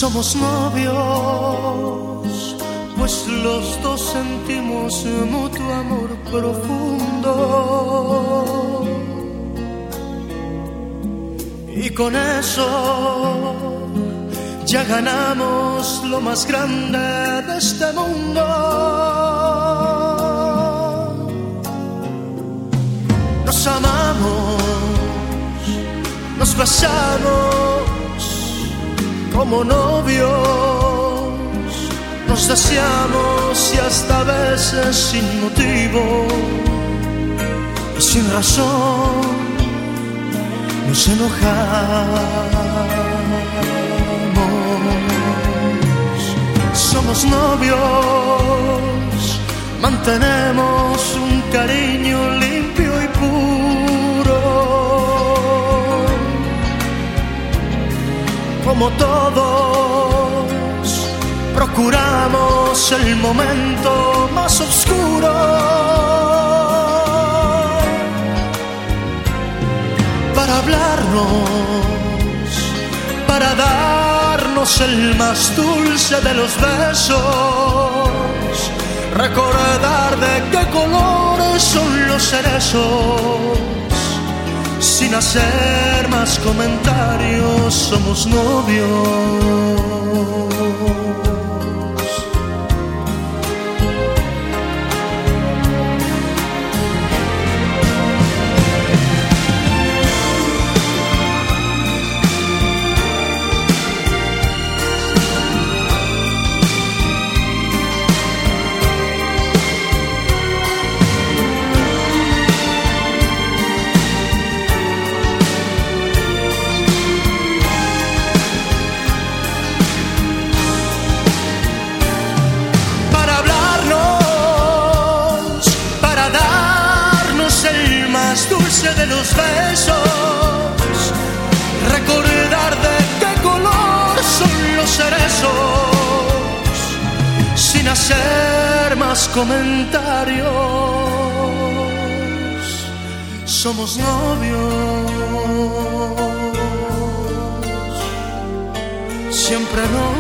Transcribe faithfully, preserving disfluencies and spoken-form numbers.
Somos novios, pues los dos sentimos mutuo amor profundo. Y con eso ya ganamos lo más grande de este mundo. Nos amamos, nos besamos como novios, nos deseamos y hasta a veces sin motivo y sin razón nos enojamos. Somos novios, mantenemos un cariño limpio y puro. Como todos, procuramos el momento más oscuro para hablarnos, para darnos el más dulce de los besos, recordar de qué colores son los cerezos. Sin hacer más comentarios, somos novios. Dulce de los besos, recordar de qué color son los cerezos, sin hacer más comentarios, somos novios, siempre novios.